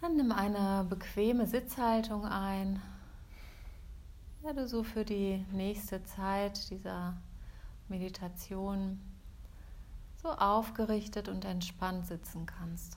Dann nimm eine bequeme Sitzhaltung ein, ja, du so für die nächste Zeit dieser Meditation so aufgerichtet und entspannt sitzen kannst.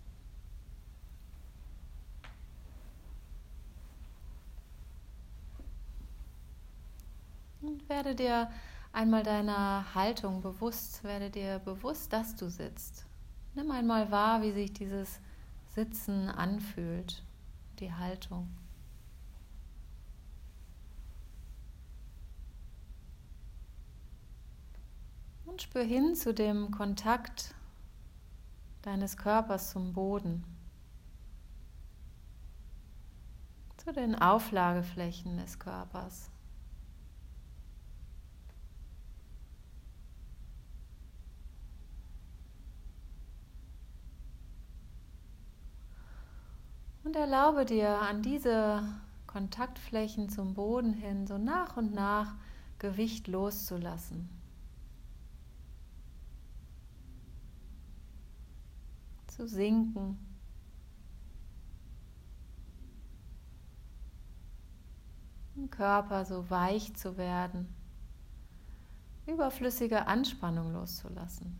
Und werde dir einmal deiner Haltung bewusst, werde dir bewusst, dass du sitzt. Nimm einmal wahr, wie sich dieses Sitzen anfühlt, die Haltung. Und spür hin zu dem Kontakt deines Körpers zum Boden, zu den Auflageflächen des Körpers. Und erlaube dir, an diese Kontaktflächen zum Boden hin so nach und nach Gewicht loszulassen. Zu sinken. Im Körper so weich zu werden. Überflüssige Anspannung loszulassen.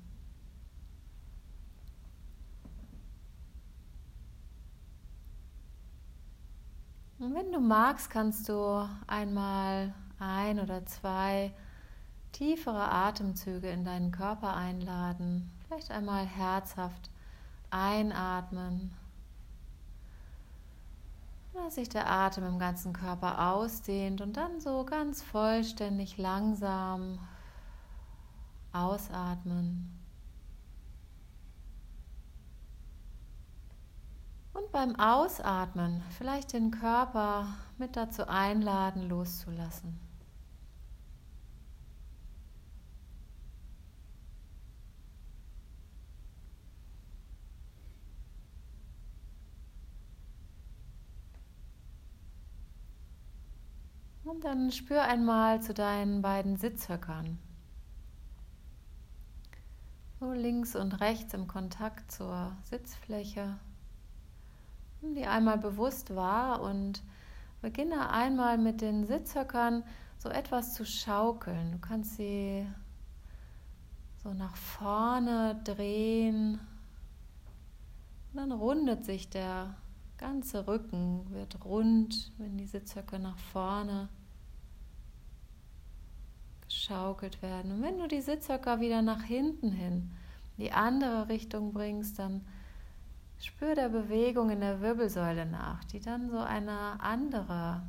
Und wenn du magst, kannst du einmal 1 oder 2 tiefere Atemzüge in deinen Körper einladen. Vielleicht einmal herzhaft einatmen. Dass sich der Atem im ganzen Körper ausdehnt und dann so ganz vollständig langsam ausatmen. Und beim Ausatmen vielleicht den Körper mit dazu einladen, loszulassen. Und dann spür einmal zu deinen beiden Sitzhöckern. So links und rechts im Kontakt zur Sitzfläche. Nimm die einmal bewusst wahr und beginne einmal mit den Sitzhöckern so etwas zu schaukeln. Du kannst sie so nach vorne drehen. Und dann rundet sich der ganze Rücken, wird rund, wenn die Sitzhöcker nach vorne geschaukelt werden. Und wenn du die Sitzhöcker wieder nach hinten hin, in die andere Richtung bringst, dann spür der Bewegung in der Wirbelsäule nach, die dann so eine andere,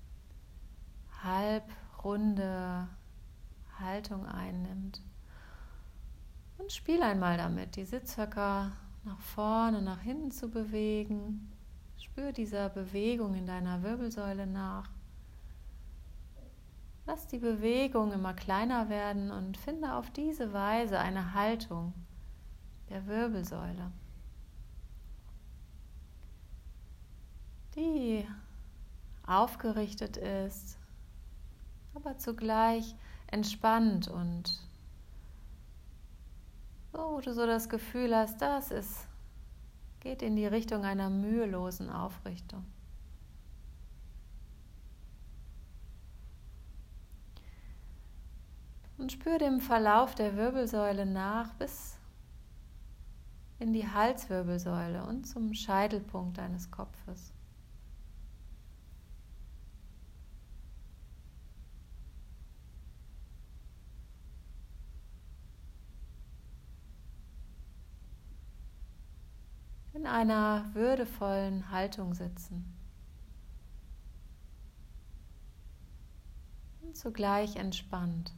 halbrunde Haltung einnimmt. Und spiel einmal damit, die Sitzhöcker nach vorne, nach hinten zu bewegen. Spür dieser Bewegung in deiner Wirbelsäule nach. Lass die Bewegung immer kleiner werden und finde auf diese Weise eine Haltung der Wirbelsäule, die aufgerichtet ist, aber zugleich entspannt und wo du so das Gefühl hast, geht in die Richtung einer mühelosen Aufrichtung. Und spür dem Verlauf der Wirbelsäule nach bis in die Halswirbelsäule und zum Scheitelpunkt deines Kopfes. In einer würdevollen Haltung sitzen. Und zugleich entspannt.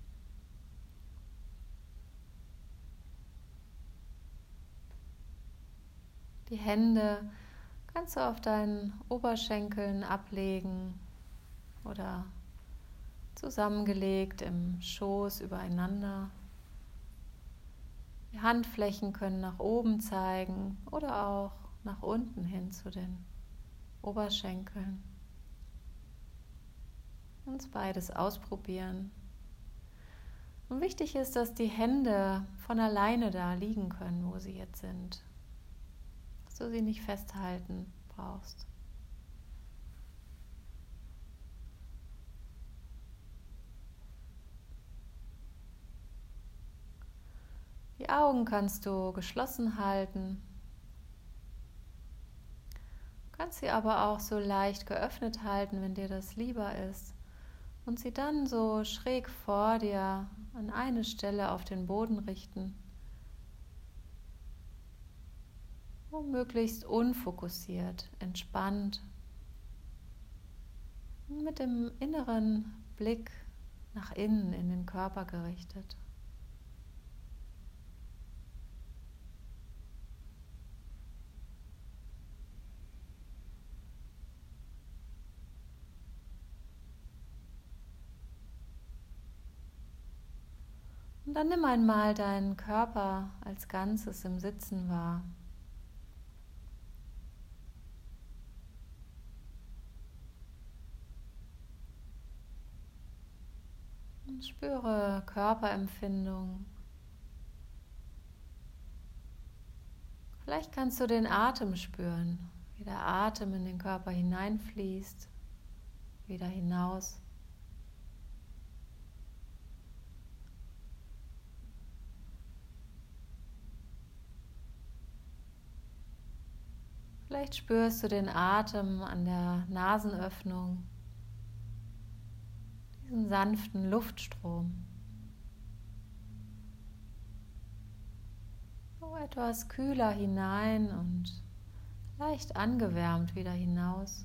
Die Hände kannst du auf deinen Oberschenkeln ablegen oder zusammengelegt im Schoß übereinander. Die Handflächen können nach oben zeigen oder auch nach unten hin zu den Oberschenkeln. Und beides ausprobieren. Und wichtig ist, dass die Hände von alleine da liegen können, wo sie jetzt sind. Dass du sie nicht festhalten brauchst. Die Augen kannst du geschlossen halten, kannst sie aber auch so leicht geöffnet halten, wenn dir das lieber ist, und sie dann so schräg vor dir an eine Stelle auf den Boden richten, möglichst unfokussiert, entspannt, mit dem inneren Blick nach innen in den Körper gerichtet. Und dann nimm einmal deinen Körper als Ganzes im Sitzen wahr. Und spüre Körperempfindung. Vielleicht kannst du den Atem spüren, wie der Atem in den Körper hineinfließt, wieder hinaus. Vielleicht spürst du den Atem an der Nasenöffnung, diesen sanften Luftstrom. So etwas kühler hinein und leicht angewärmt wieder hinaus.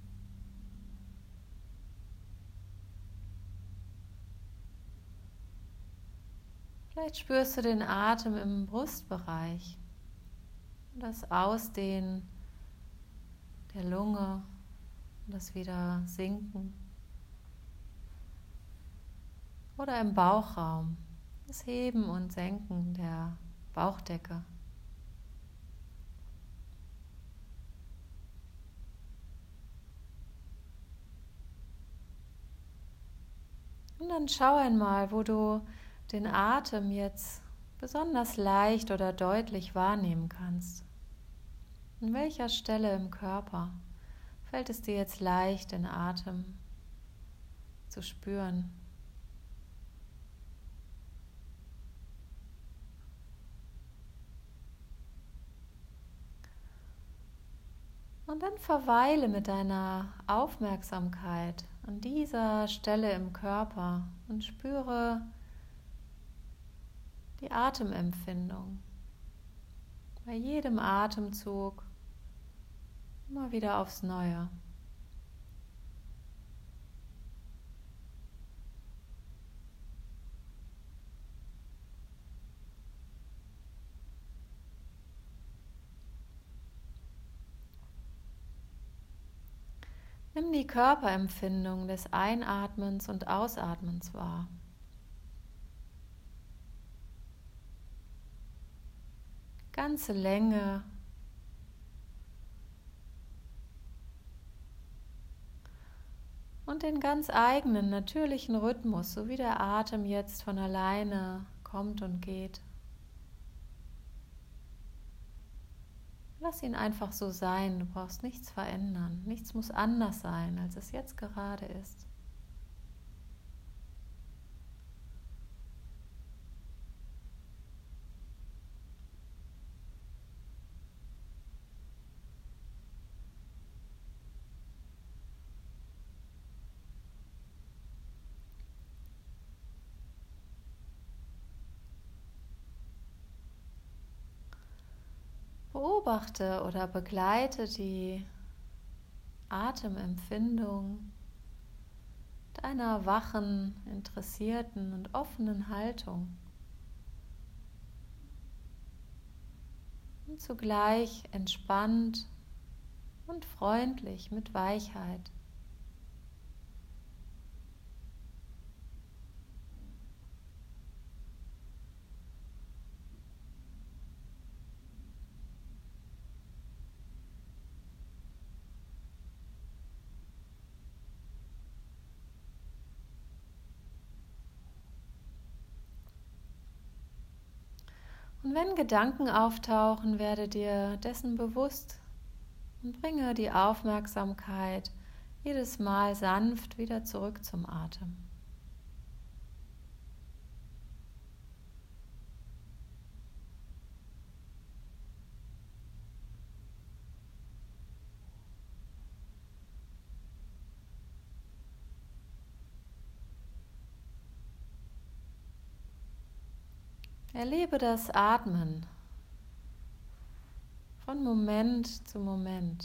Vielleicht spürst du den Atem im Brustbereich, das Ausdehnen der Lunge, das wieder Sinken. Oder im Bauchraum, das Heben und Senken der Bauchdecke. Und dann schau einmal, wo du den Atem jetzt besonders leicht oder deutlich wahrnehmen kannst. An welcher Stelle im Körper fällt es dir jetzt leicht, den Atem zu spüren? Und dann verweile mit deiner Aufmerksamkeit an dieser Stelle im Körper und spüre die Atemempfindung. Bei jedem Atemzug immer wieder aufs Neue. Nimm die Körperempfindung des Einatmens und Ausatmens wahr. Ganze Länge. Und den ganz eigenen, natürlichen Rhythmus, so wie der Atem jetzt von alleine kommt und geht. Lass ihn einfach so sein, du brauchst nichts verändern, nichts muss anders sein, als es jetzt gerade ist. Beobachte oder begleite die Atemempfindung mit einer wachen, interessierten und offenen Haltung. Und zugleich entspannt und freundlich mit Weichheit. Und wenn Gedanken auftauchen, werde dir dessen bewusst und bringe die Aufmerksamkeit jedes Mal sanft wieder zurück zum Atem. Erlebe das Atmen von Moment zu Moment.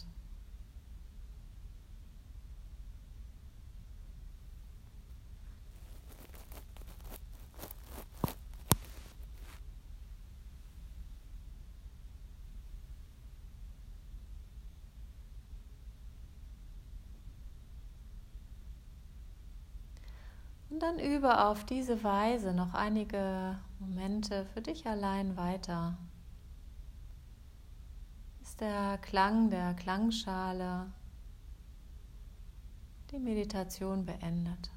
Und dann übe auf diese Weise noch einige Momente für dich allein weiter. Ist der Klang der Klangschale die Meditation beendet.